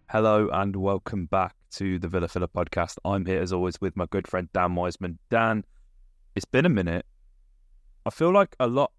Hello and welcome back to the Villa Filler podcast. I'm here as always with my good friend Dan Wiseman. Dan, it's been a minute. I feel like a lot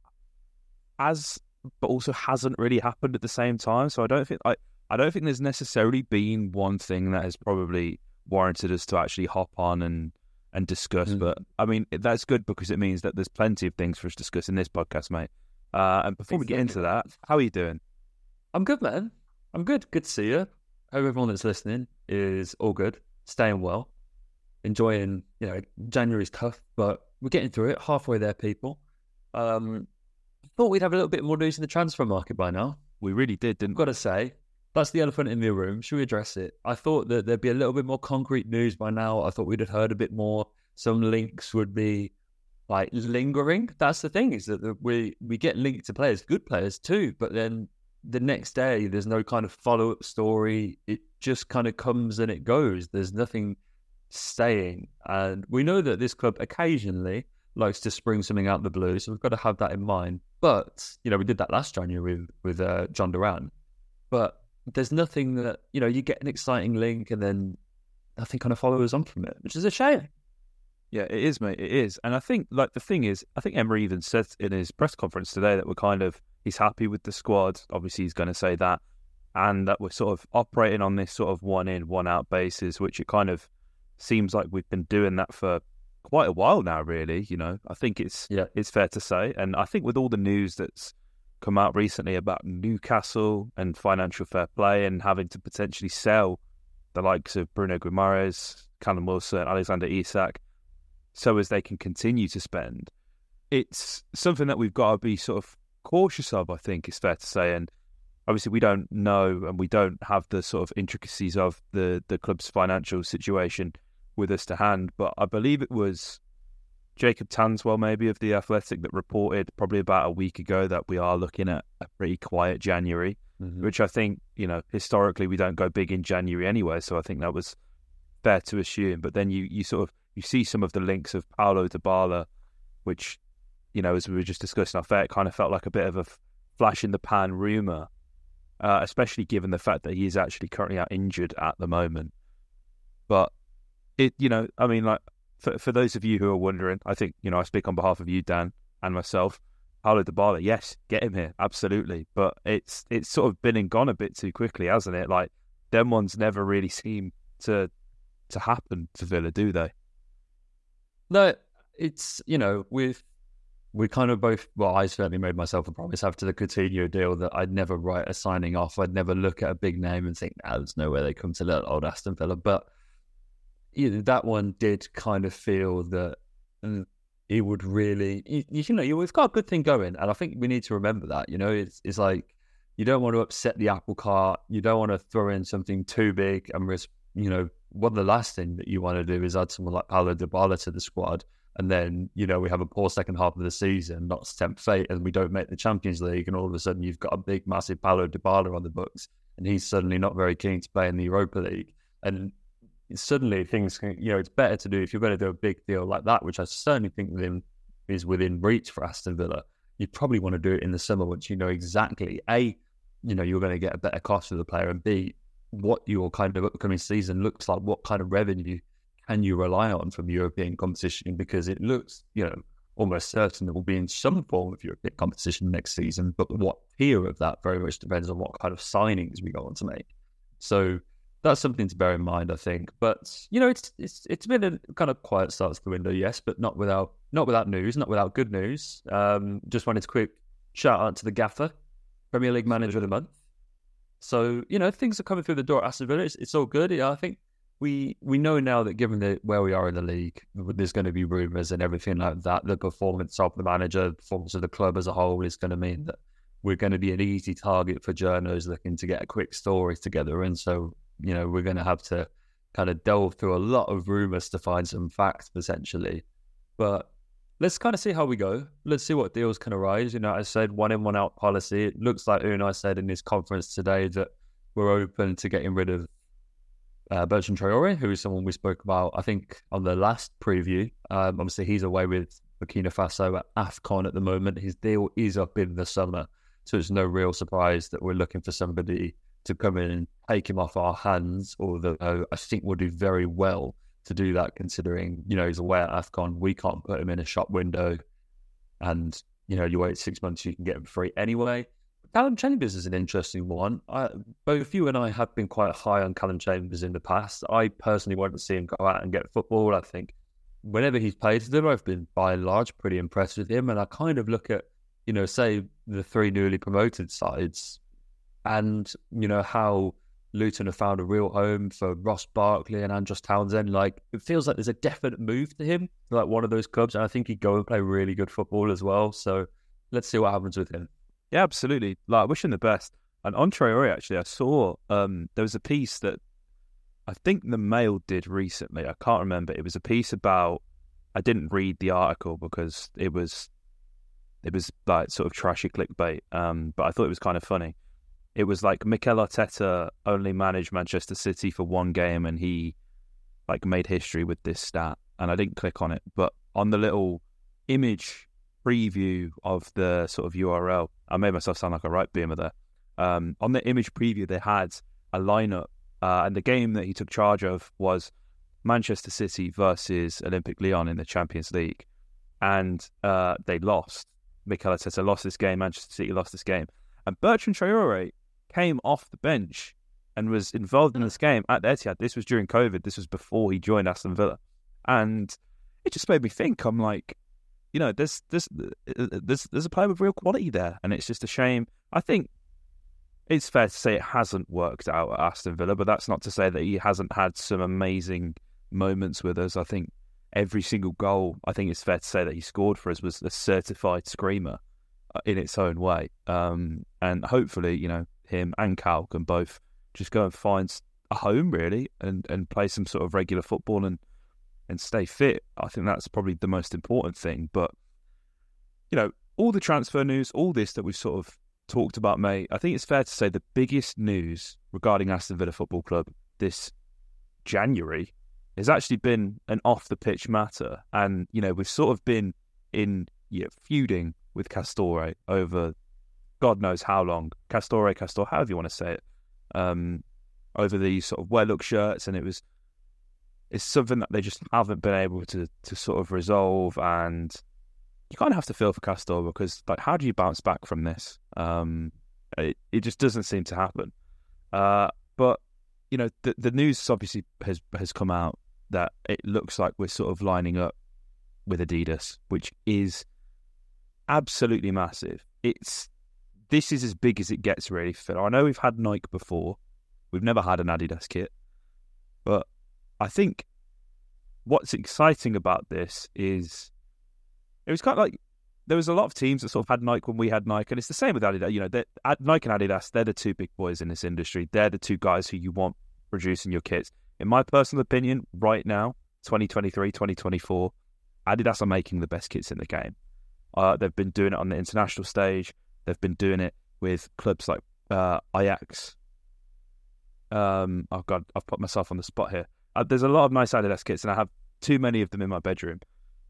has, but also hasn't really happened at the same time. So I don't think there's necessarily been one thing that has probably warranted us to actually hop on and discuss. But I mean, that's good because it means that there's plenty of things for us to discuss in this podcast, mate. And before we get into that, how are you doing? I'm good, man. I'm good. Good to see you. Hope everyone that's listening is all good, staying well, enjoying, January's tough, but we're getting through it. Halfway there, people. Thought we'd have a little bit more news in the transfer market by now. We really did, didn't we? Got to say, that's the elephant in the room. Should we address it? I thought that there'd be a little bit more concrete news by now. I thought we'd have heard a bit more. Some links would be like lingering. That's the thing, is that we get linked to players, good players too, but then the next day, there's no kind of follow-up story. It just kind of comes and it goes. There's nothing staying. And we know that this club occasionally likes to spring something out of the blue, so we've got to have that in mind. But, we did that last January with John Duran. But there's nothing that, you get an exciting link and then nothing kind of follows on from it, which is a shame. Yeah, it is, mate. It is. And I think, the thing is, I think Emery even said in his press conference today that he's happy with the squad. Obviously, he's going to say that. And that we're sort of operating on this sort of one in, one out basis, which it kind of seems like we've been doing that for quite a while now, really. I think it's fair to say. And I think with all the news that's come out recently about Newcastle and financial fair play and having to potentially sell the likes of Bruno Guimaraes, Callum Wilson, Alexander Isak, so as they can continue to spend, it's something that we've got to be sort of cautious of, I think it's fair to say. And obviously we don't know and we don't have the sort of intricacies of the club's financial situation with us to hand, but I believe it was Jacob Tanswell maybe of The Athletic that reported probably about a week ago that we are looking at a pretty quiet January, which I think, historically we don't go big in January anyway, so I think that was fair to assume. But then you see some of the links of Paulo Dybala, which, as we were just discussing off air, it kind of felt like a bit of a flash in the pan rumour, especially given the fact that he is actually currently out injured at the moment. But for those of you who are wondering, I think, I speak on behalf of you, Dan, and myself. Paulo Dybala, yes, get him here, absolutely. But it's sort of been and gone a bit too quickly, hasn't it? Like, them ones never really seem to happen to Villa, do they? No, it's, we kind of both, well, I certainly made myself a promise after the Coutinho deal that I'd never write a signing off. I'd never look at a big name and think, there's no way they come to little old Aston Villa. But that one did kind of feel that it would really, we've got a good thing going. And I think we need to remember that, it's like, you don't want to upset the apple cart. You don't want to throw in something too big and risk, one of the last thing that you want to do is add someone like Paulo Dybala to the squad. And then, we have a poor second half of the season, not to tempt fate, and we don't make the Champions League. And all of a sudden, you've got a big, massive Paulo Dybala on the books, and he's suddenly not very keen to play in the Europa League. And suddenly, things can, it's better to do, if you're going to do a big deal like that, which I certainly think is within reach for Aston Villa, you probably want to do it in the summer once you know exactly, A, you're going to get a better cost for the player, and B, what your kind of upcoming season looks like, what kind of revenue can you rely on from European competition, because it looks, almost certain it will be in some form of European competition next season, but what tier of that very much depends on what kind of signings we go on to make. So that's something to bear in mind, I think. But, it's been a kind of quiet start to the window, yes, but not without news, not without good news. Just wanted to quick shout out to the Gaffer, Premier League Manager of the Month. So, things are coming through the door at Aston Villa. It's all good. I think we know now that given where we are in the league, there's going to be rumours and everything like that. The performance of the manager, the performance of the club as a whole is going to mean that we're going to be an easy target for journos looking to get a quick story together. And so, we're going to have to kind of delve through a lot of rumours to find some facts, potentially. But let's kind of see how we go. Let's see what deals can arise. I said one in, one out policy. It looks like Unai said in his conference today that we're open to getting rid of Bertrand Traore, who is someone we spoke about, I think, on the last preview. Obviously, he's away with Burkina Faso at AFCON at the moment. His deal is up in the summer, so it's no real surprise that we're looking for somebody to come in and take him off our hands, although I think we'll do very well to do that, considering, he's away at AFCON. We can't put him in a shop window, and, you wait 6 months, you can get him free anyway. Callum Chambers is an interesting one. Both you and I have been quite high on Callum Chambers in the past. I personally want to see him go out and get football. I think whenever he's played for them, I've been, by and large, pretty impressed with him. And I kind of look at, say, the 3 newly promoted sides and, how Luton have found a real home for Ross Barkley and Andros Townsend. Like, it feels like there's a definite move to him, like one of those clubs. And I think he'd go and play really good football as well. So let's see what happens with him. Yeah, absolutely. Like, I wish him the best. And on Traore, actually, I saw there was a piece that I think the Mail did recently. I can't remember. It was a piece about, I didn't read the article because it was like sort of trashy clickbait. But I thought it was kind of funny. It was like Mikel Arteta only managed Manchester City for 1 game, and he like made history with this stat. And I didn't click on it, but on the little image preview of the sort of URL, I made myself sound like a right beamer there. On the image preview, they had a lineup, and the game that he took charge of was Manchester City versus Olympique Lyon in the Champions League, and they lost. Mikel Arteta lost this game. Manchester City lost this game, and Bertrand Traore came off the bench and was involved in this game at the Etihad. This was during COVID. This was before he joined Aston Villa, and it just made me think. I'm like, there's a player with real quality there, and it's just a shame. I think it's fair to say it hasn't worked out at Aston Villa, but that's not to say that he hasn't had some amazing moments with us. I think every single goal, I think it's fair to say that he scored for us, was a certified screamer in its own way. And hopefully, him and Cal can both just go and find a home, really, and play some sort of regular football and stay fit. I think that's probably the most important thing. But, all the transfer news, all this that we've sort of talked about, mate, I think it's fair to say the biggest news regarding Aston Villa Football Club this January has actually been an off-the-pitch matter. And, we've sort of been feuding with Castore over God knows how long. Castore, however you want to say it, over these sort of well-look shirts, and it's something that they just haven't been able to sort of resolve. And you kind of have to feel for Castore, because, like, how do you bounce back from this? It just doesn't seem to happen. But the news obviously has come out that it looks like we're sort of lining up with Adidas, which is absolutely massive. This is as big as it gets, really, Phil. I know we've had Nike before. We've never had an Adidas kit. But I think what's exciting about this is it was kind of like there was a lot of teams that sort of had Nike when we had Nike, and it's the same with Adidas. Nike and Adidas, they're the 2 big boys in this industry. They're the 2 guys who you want producing your kits. In my personal opinion, right now, 2023, 2024, Adidas are making the best kits in the game. They've been doing it on the international stage. They've been doing it with clubs like Ajax. Oh God, I've put myself on the spot here. There's a lot of nice Adidas kits, and I have too many of them in my bedroom.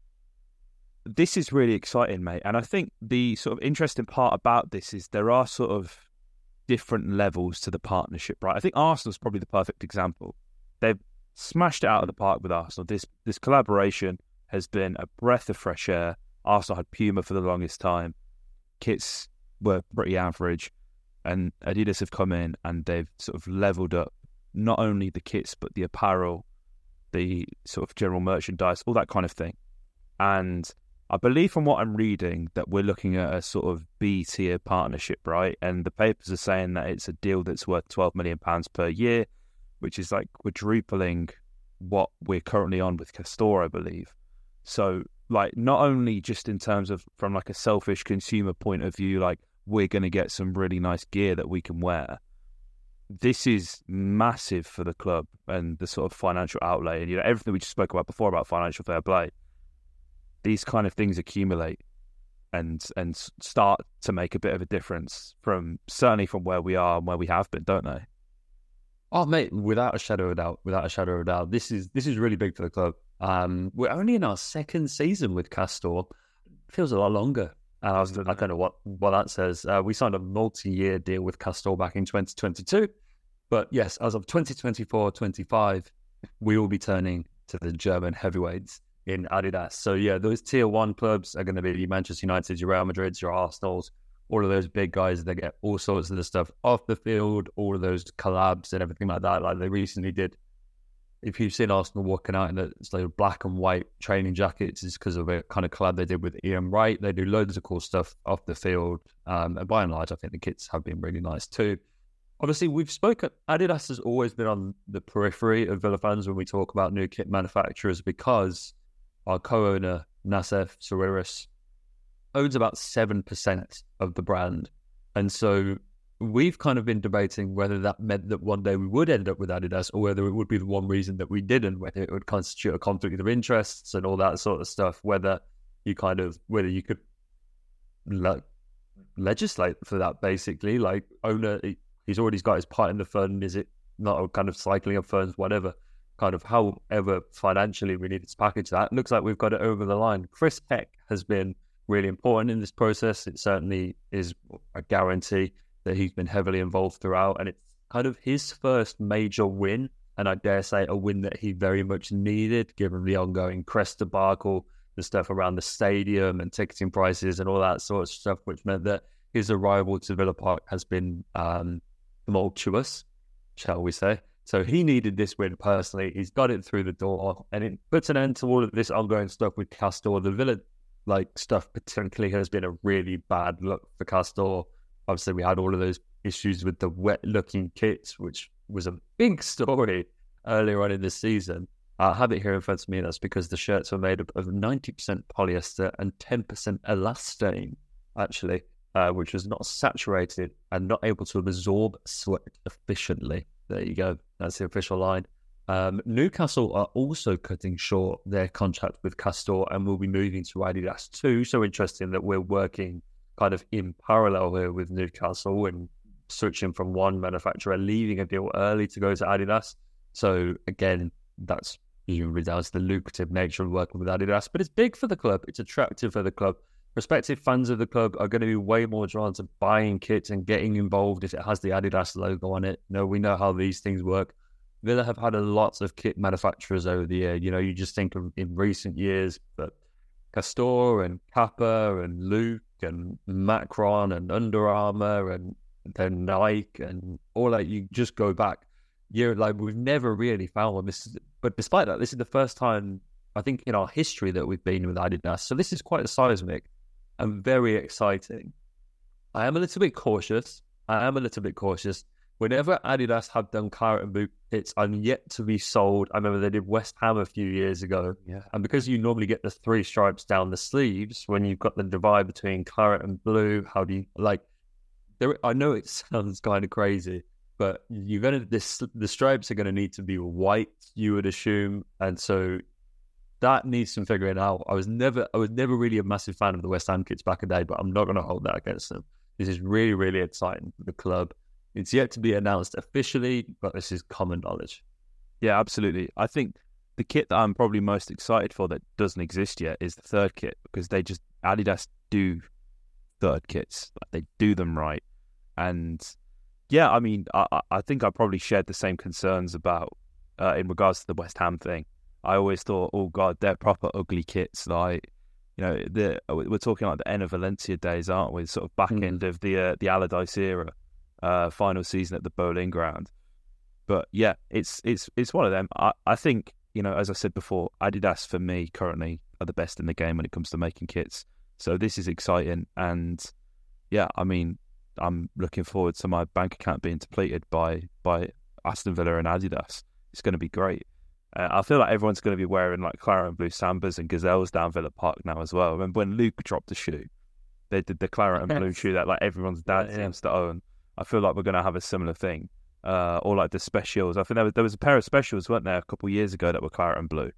This is really exciting, mate. And I think the sort of interesting part about this is there are sort of different levels to the partnership, right? I think Arsenal's probably the perfect example. They've smashed it out of the park with Arsenal. This collaboration has been a breath of fresh air. Arsenal had Puma for the longest time. Kits were pretty average, and Adidas have come in and they've sort of leveled up not only the kits but the apparel, the sort of general merchandise, all that kind of thing. And I believe from what I'm reading that we're looking at a sort of B-tier partnership, right? And the papers are saying that it's a deal that's worth £12 million per year, which is like quadrupling what we're currently on with Castore, I believe. So, like, not only just in terms of from like a selfish consumer point of view, like we're going to get some really nice gear that we can wear. This is massive for the club and the sort of financial outlay, and everything we just spoke about before about financial fair play. These kind of things accumulate and start to make a bit of a difference certainly from where we are and where we have been, don't they? Oh, mate, without a shadow of a doubt, this is really big for the club. We're only in our 2nd season with Castore. It feels a lot longer. I don't know what that says. We signed a multi-year deal with Castore back in 2022. But yes, as of 2024-25, we will be turning to the German heavyweights in Adidas. So yeah, those tier one clubs are going to be your Manchester United, your Real Madrids, your Arsenals, all of those big guys that get all sorts of the stuff off the field, all of those collabs and everything like that. Like they recently did. If you've seen Arsenal walking out in the black and white training jackets, it's because of a kind of collab they did with Ian Wright. They do loads of cool stuff off the field. And by and large, I think the kits have been really nice too. Obviously, we've spoken, Adidas has always been on the periphery of Villa fans when we talk about new kit manufacturers because our co-owner, Nassef Sawiris, owns about 7% of the brand. And so we've kind of been debating whether that meant that one day we would end up with Adidas or whether it would be the one reason that we didn't, whether it would constitute a conflict of interests and all that sort of stuff, whether you could legislate for that basically, like owner... He's already got his part in the fund. Is it not a kind of cycling of funds, whatever, kind of however financially we needed to package that? It looks like we've got it over the line. Chris Heck has been really important in this process. It certainly is a guarantee that he's been heavily involved throughout. And it's kind of his first major win. And I dare say a win that he very much needed, given the ongoing press debacle, the stuff around the stadium and ticketing prices and all that sort of stuff, which meant that his arrival to Villa Park has been... tumultuous, shall we say. So he needed this win personally. He's got it through the door, and it puts an end to all of this ongoing stuff with Castore. The Villa stuff particularly has been a really bad look for Castore. Obviously, we had all of those issues with the wet-looking kits, which was a big story earlier on in the season. I have it here in front of me. That's because the shirts were made up of 90% polyester and 10% elastane, actually. Which was not saturated and not able to absorb sweat efficiently. There you go. That's the official line. Newcastle are also cutting short their contract with Castore and will be moving to Adidas too. So interesting that we're working kind of in parallel here with Newcastle and switching from one manufacturer, leaving a deal early to go to Adidas. So again, that's usually down to the lucrative nature of working with Adidas. But it's big for the club. It's attractive for the club. Prospective fans of the club are going to be way more drawn to buying kits and getting involved if it has the Adidas logo on it. We know how these things work. Villa have had a lot of kit manufacturers over the year. You just think of in recent years, but Castore and Kappa and Luke and Macron and Under Armour and then Nike and all that. You just go back. We've never really found one. But despite that, this is the first time, I think, in our history that we've been with Adidas. So this is quite seismic and very exciting. I am a little bit cautious. Whenever Adidas have done claret and blue kits, I'm yet to be sold. I remember they did West Ham a few years ago. Yeah. And because you normally get the 3 stripes down the sleeves, when you've got the divide between claret and blue, how do you I know it sounds kind of crazy, but the stripes are going to need to be white, you would assume. And so that needs some figuring out. I was never really a massive fan of the West Ham kits back in the day, but I'm not going to hold that against them. This is really, really exciting for the club. It's yet to be announced officially, but this is common knowledge. Yeah, absolutely. I think the kit that I'm probably most excited for that doesn't exist yet is the third kit, because Adidas do third kits. They do them right. And yeah, I mean, I think I probably shared the same concerns about in regards to the West Ham thing. I always thought, oh God, they're proper ugly kits. We're talking like the Enner Valencia days, aren't we? Sort of back end of the Allardyce era, final season at the Bowling Ground. But yeah, it's one of them. I think, as I said before, Adidas for me currently are the best in the game when it comes to making kits. So this is exciting, and yeah, I mean, I'm looking forward to my bank account being depleted by Aston Villa and Adidas. It's going to be great. I feel like everyone's going to be wearing like claret and blue Sambas and Gazelles down Villa Park now as well. I remember when Luke dropped the shoe, they did the claret and blue shoe that like everyone's dad seems to own. I feel like we're going to have a similar thing. Or like the specials. I think there was a pair of specials, weren't there, a couple of years ago that were claret and blue,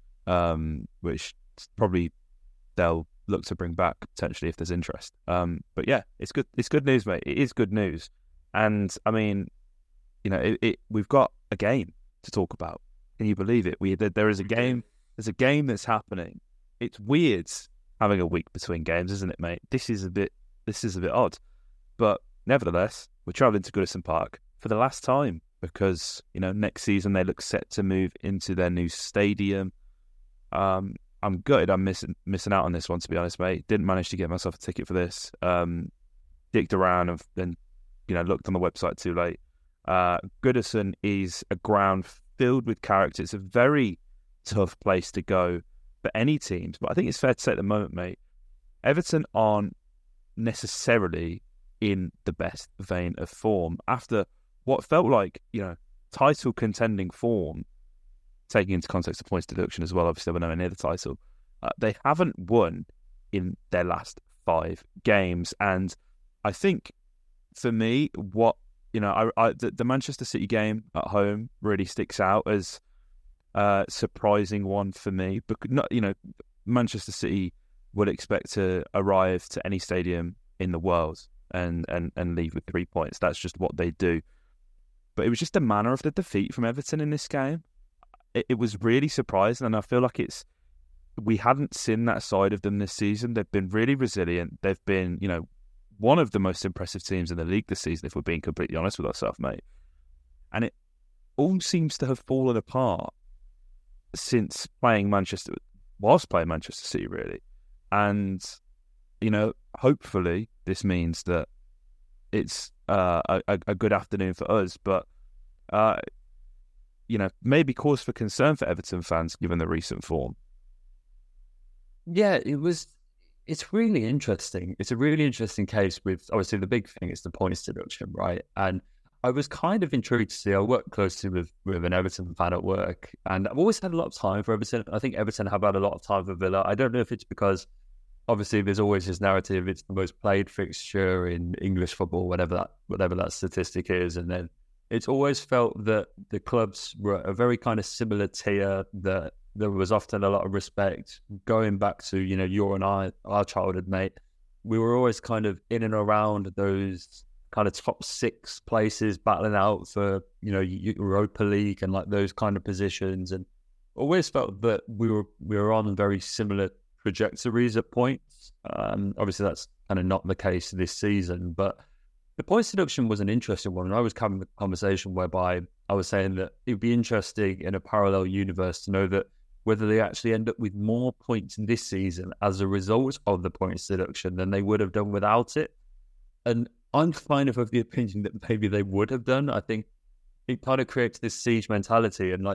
which probably they'll look to bring back potentially if there's interest. But yeah, it's good. It's good news, mate. It is good news. And I mean, we've got a game to talk about. Can you believe it? There is a game. There's a game that's happening. It's weird having a week between games, isn't it, mate? This is a bit odd, but nevertheless, we're travelling to Goodison Park for the last time because, next season they look set to move into their new stadium. I'm gutted I'm missing out on this one, to be honest, mate. Didn't manage to get myself a ticket for this. Digged around and then, looked on the website too late. Goodison is a ground filled with character. It's a very tough place to go for any teams, but I think it's fair to say at the moment, mate, Everton aren't necessarily in the best vein of form after what felt like, title contending form, taking into context the points deduction as well. Obviously, we're nowhere near the title. They haven't won in their last 5 games, and I think for me, the Manchester City game at home really sticks out as a surprising one for me. But Manchester City would expect to arrive to any stadium in the world and leave with 3 points. That's just what they do. But it was just the manner of the defeat from Everton in this game. It was really surprising, and I feel like we hadn't seen that side of them this season. They've been really resilient. They've been, one of the most impressive teams in the league this season, if we're being completely honest with ourselves, mate. And it all seems to have fallen apart since whilst playing Manchester City, really. And, hopefully this means that it's a good afternoon for us, but maybe cause for concern for Everton fans given the recent form. Yeah, it's really interesting. It's a really interesting case with, obviously, the big thing is the points deduction, right? And I was kind of intrigued to see, I work closely with an Everton fan at work, and I've always had a lot of time for Everton. I think Everton have had a lot of time for Villa. I don't know if it's because, obviously, there's always this narrative, it's the most played fixture in English football, whatever that statistic is. And then it's always felt that the clubs were a very kind of similar tier, that there was often a lot of respect. Going back to, you and I, our childhood, mate, we were always kind of in and around those kind of top 6 places, battling out for, Europa League and like those kind of positions. And always felt that we were on very similar trajectories at points. Obviously, that's kind of not the case this season, but the points deduction was an interesting one. And I was having a conversation whereby I was saying that it would be interesting in a parallel universe to know that whether they actually end up with more points this season as a result of the points deduction than they would have done without it. And I'm kind of the opinion that maybe they would have done. I think it kind of creates this siege mentality. And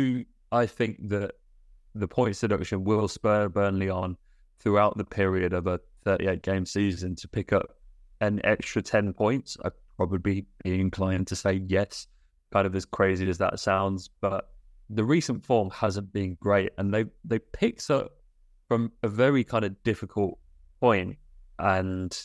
I think that the points deduction will spur Burnley on throughout the period of a 38-game season to pick up an extra 10 points. I'd probably be inclined to say yes, kind of as crazy as that sounds. But the recent form hasn't been great, and they picked up from a very kind of difficult point. And,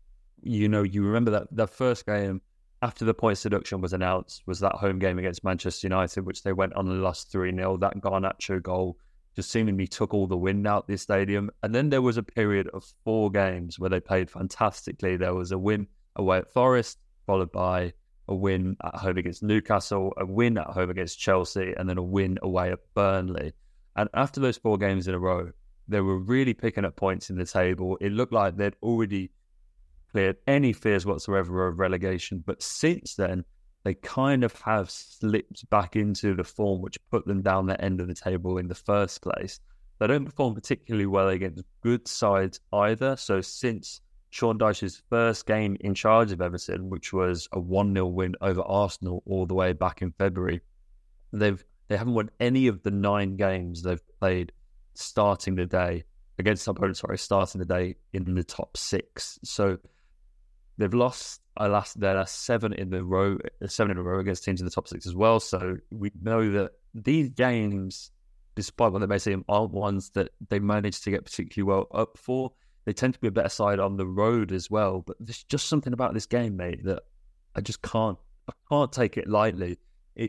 you remember that first game after the points deduction was announced was that home game against Manchester United, which they went on and lost 3-0. That Garnacho goal just seemingly took all the wind out the stadium. And then there was a period of 4 games where they played fantastically. There was a win away at Forest, followed by a win at home against Newcastle, a win at home against Chelsea, and then a win away at Burnley. And after those 4 games in a row, they were really picking up points in the table. It looked like they'd already cleared any fears whatsoever of relegation. But since then, they kind of have slipped back into the form which put them down the end of the table in the first place. They don't perform particularly well against good sides either. So since Sean Dyche's first game in charge of Everton, which was a 1-0 win over Arsenal all the way back in February, they haven't won any of the 9 games they've played starting the day against opponents, starting the day in the top 6. So they've lost their last 7 in a row against teams in the top 6 as well. So we know that these games, despite what they may seem, aren't ones that they managed to get particularly well up for. They tend to be a better side on the road as well. But there's just something about this game, mate, that I just can't take it lightly. It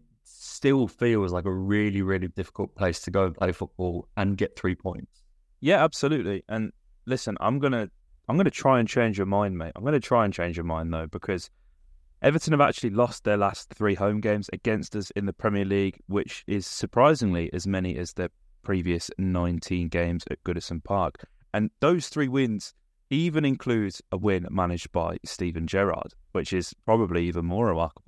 still feels like a really, really difficult place to go and play football and get 3 points. Yeah, absolutely. And listen, I'm gonna try and change your mind, mate. I'm going to try and change your mind, though, because Everton have actually lost their last 3 home games against us in the Premier League, which is surprisingly as many as their previous 19 games at Goodison Park. And those 3 wins even include a win managed by Steven Gerrard, which is probably even more remarkable.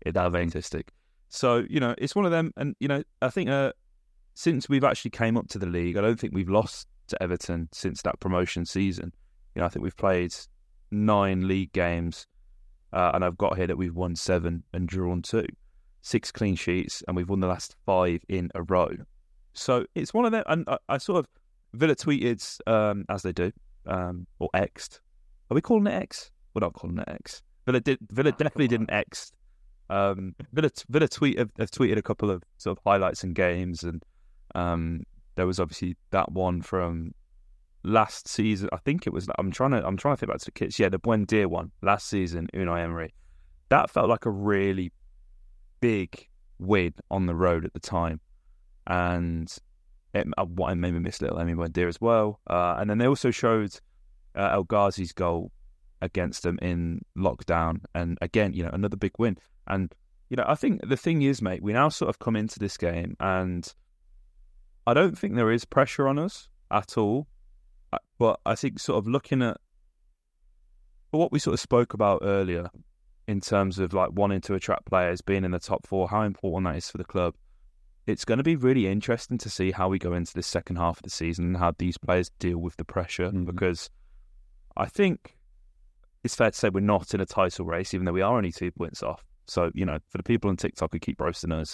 It's that statistic. So, it's one of them. And, I think since we've actually came up to the league, I don't think we've lost to Everton since that promotion season. I think we've played 9 league games, and I've got here that we've won 7 and drawn 2. 6 clean sheets, and we've won the last 5 in a row. So it's one of them. And I sort of, Villa tweeted, as they do, or X'd. Are we calling it X? We're not calling it X. Villa definitely didn't X. Villa have tweeted a couple of sort of highlights and games, and there was obviously that one from last season. I think it was. I'm trying to think back to the kits. Yeah, the Buendia one last season. Unai Emery. That felt like a really big win on the road at the time, and it made me miss little Emi Buendia as well. And then they also showed El Ghazi's goal against them in lockdown, and again, another big win. And I think the thing is, mate, we now sort of come into this game, and I don't think there is pressure on us at all. But I think sort of looking at what we sort of spoke about earlier in terms of like wanting to attract players, being in the top 4, how important that is for the club. It's going to be really interesting to see how we go into the second half of the season and how these players deal with the pressure, because I think it's fair to say we're not in a title race, even though we are only 2 points off. So, for the people on TikTok who keep roasting us,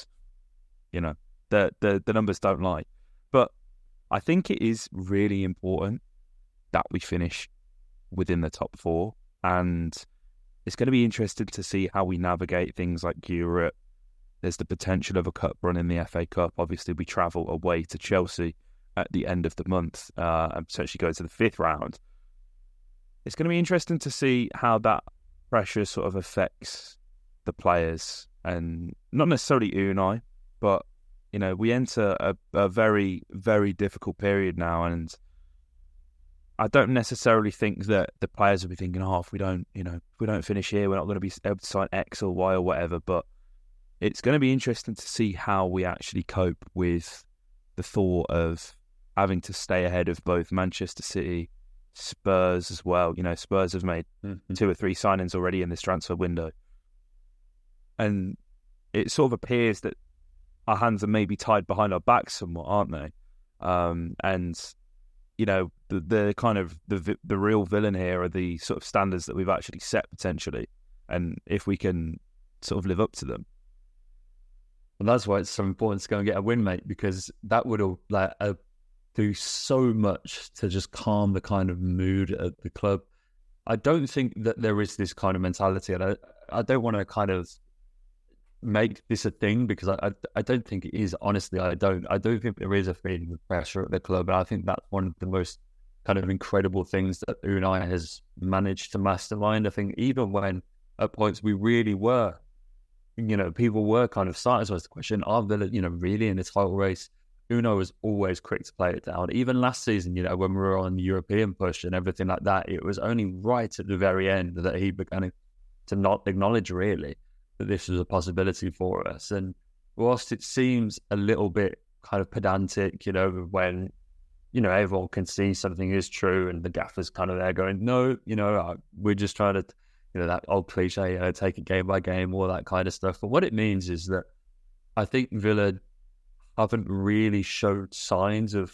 the numbers don't lie. But I think it is really important that we finish within the top 4, and it's going to be interesting to see how we navigate things like Europe. There's the potential of a cup run in the FA Cup. Obviously, we travel away to Chelsea at the end of the month and potentially go to the 5th round. It's going to be interesting to see how that pressure sort of affects the players, and not necessarily Unai, but we enter a very, very difficult period now, and I don't necessarily think that the players will be thinking, if we don't finish here, we're not going to be able to sign X or Y or whatever. But it's going to be interesting to see how we actually cope with the thought of having to stay ahead of both Manchester City, Spurs as well. Spurs have made 2 or 3 signings already in this transfer window, and it sort of appears that our hands are maybe tied behind our backs somewhat, aren't they? And the kind of the real villain here are the sort of standards that we've actually set potentially, and if we can sort of live up to them. Well, that's why it's so important to go and get a win, mate, because that would do so much to just calm the kind of mood at the club. I don't think that there is this kind of mentality, and I don't want to kind of make this a thing, because I don't think it is. Honestly, I don't think there is a feeling of pressure at the club, and I think that's one of the most kind of incredible things that Unai has managed to mastermind. I think even when at points we really were, people were kind of starting to ask the question, are Villa, really in the title race? Unai was always quick to play it down. Even last season, when we were on the European push and everything like that, it was only right at the very end that he began to not acknowledge really that this was a possibility for us. And whilst it seems a little bit kind of pedantic, when, everyone can see something is true and the gaffer's kind of there going, no, we're just trying to, that old cliche, take it game by game, all that kind of stuff. But what it means is that I think Villa haven't really showed signs of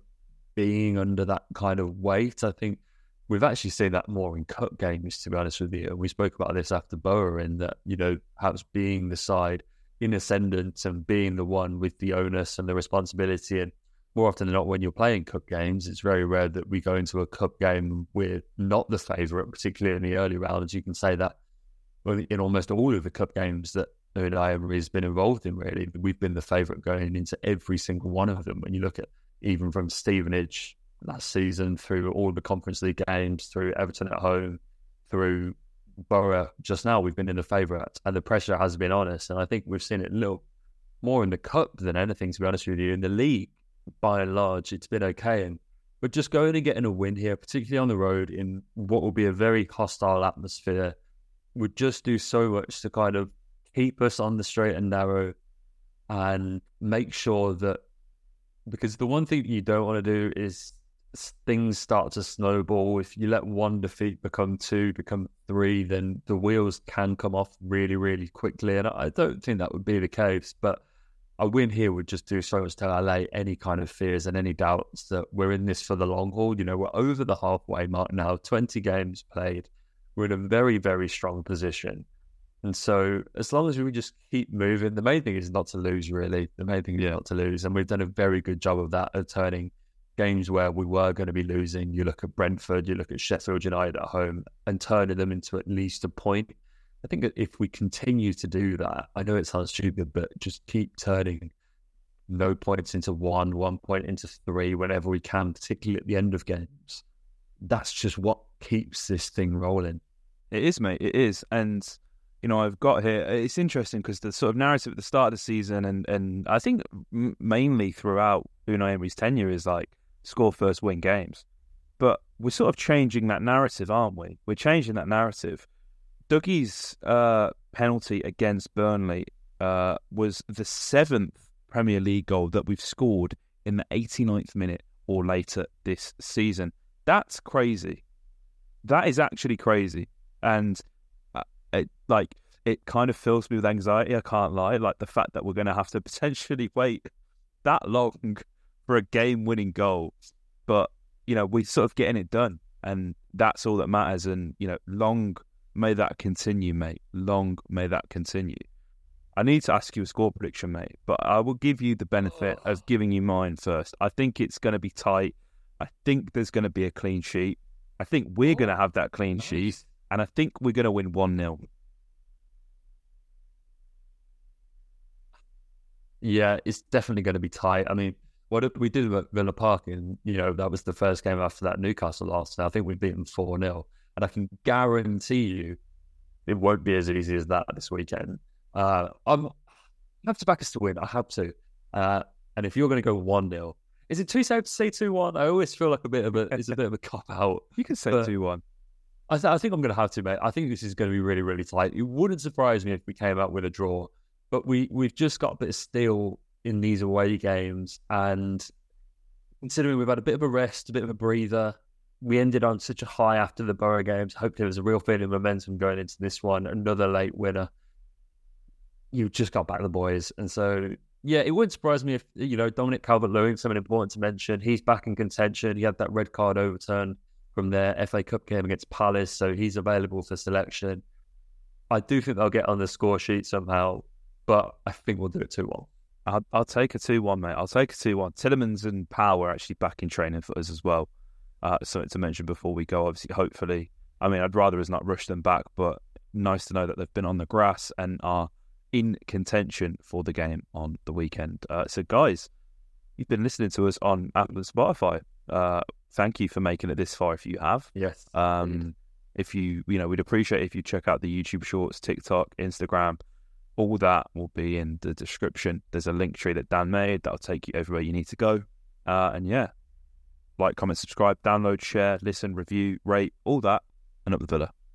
being under that kind of weight. I think we've actually seen that more in cup games, to be honest with you. We spoke about this after Borough, in that, perhaps being the side in ascendance and being the one with the onus and the responsibility. And more often than not, when you're playing cup games, it's very rare that we go into a cup game we're not the favourite, particularly in the early rounds. You can say that in almost all of the cup games that Unai Emery has been involved in, really, we've been the favourite going into every single one of them. When you look at even from Stevenage last season, through all the Conference League games, through Everton at home, through Borough just now, we've been in the favourite, and the pressure has been on us. And I think we've seen it a little more in the cup than anything, to be honest with you. In the league, by and large, it's been okay. But just going and getting a win here, particularly on the road in what will be a very hostile atmosphere, would just do so much to kind of keep us on the straight and narrow, and make sure that, because the one thing you don't want to do is things start to snowball. If you let one defeat become two, become three, then the wheels can come off really, really quickly. And I don't think that would be the case. But a win here would just do so much to allay any kind of fears and any doubts that we're in this for the long haul. You know, we're over the halfway mark now, 20 games played. We're in a very, very strong position. And so as long as we just keep moving, the main thing is not to lose, really. The main thing is not to lose. And we've done a very good job of that, of turning games where we were going to be losing. You look at Brentford, you look at Sheffield United at home, and turning them into at least a point. I think that if we continue to do that, I know it sounds stupid, but just keep turning no points into one point into three whenever we can, particularly at the end of games. That's just what keeps this thing rolling. It is, mate. It is. And, you know, I've got here, it's interesting because the sort of narrative at the start of the season and I think mainly throughout Unai Emery's tenure is like, score first, win games. But we're sort of changing that narrative, aren't we? We're changing that narrative. Dougie's penalty against Burnley was the 7th Premier League goal that we've scored in the 89th minute or later this season. That's crazy. That is actually crazy. And it kind of fills me with anxiety, I can't lie. Like the fact that we're going to have to potentially wait that long for a game-winning goal. But, you know, we're sort of getting it done. And that's all that matters. And, you know, long may that continue, mate. Long may that continue. I need to ask you a score prediction, mate. But I will give you the benefit of giving you mine first. I think it's going to be tight. I think there's going to be a clean sheet. I think we're going to have that clean sheet. And I think we're going to win 1-0. Yeah, it's definitely going to be tight. I mean, what we did at Villa Park, and you know, that was the first game after that Newcastle loss. I think we beat them 4-0, and I can guarantee you, it won't be as easy as that this weekend. I have to back us to win. I have to. And if you're going to go 1-0, is it too safe to say 2-1? I always feel like it's a bit of a cop out. You can say 2-1. I think I'm going to have to, mate. I think this is going to be really, really tight. It wouldn't surprise me if we came out with a draw, but we've just got a bit of steel in these away games, and considering we've had a bit of a rest, a bit of a breather, we ended on such a high after the Borough games. Hopefully there was a real feeling of momentum going into this one. Another late winner. You just got back the boys. And so, yeah, it wouldn't surprise me if, you know, Dominic Calvert-Lewin, something important to mention. He's back in contention. He had that red card overturned from their FA Cup game against Palace, so he's available for selection. I do think they'll get on the score sheet somehow, but I think we'll do it 2-1. I'll take a 2-1, mate. I'll take a 2-1. Tillemans and Power are actually back in training for us as well. Something to mention before we go, obviously, hopefully. I mean, I'd rather us not rush them back, but nice to know that they've been on the grass and are in contention for the game on the weekend. So, guys, you've been listening to us on Apple and Spotify. Thank you for making it this far if you have. Yes. If we'd appreciate if you check out the YouTube Shorts, TikTok, Instagram. All that will be in the description. There's a link tree that Dan made that'll take you everywhere you need to go. And yeah, like, comment, subscribe, download, share, listen, review, rate, all that, and up the Villa.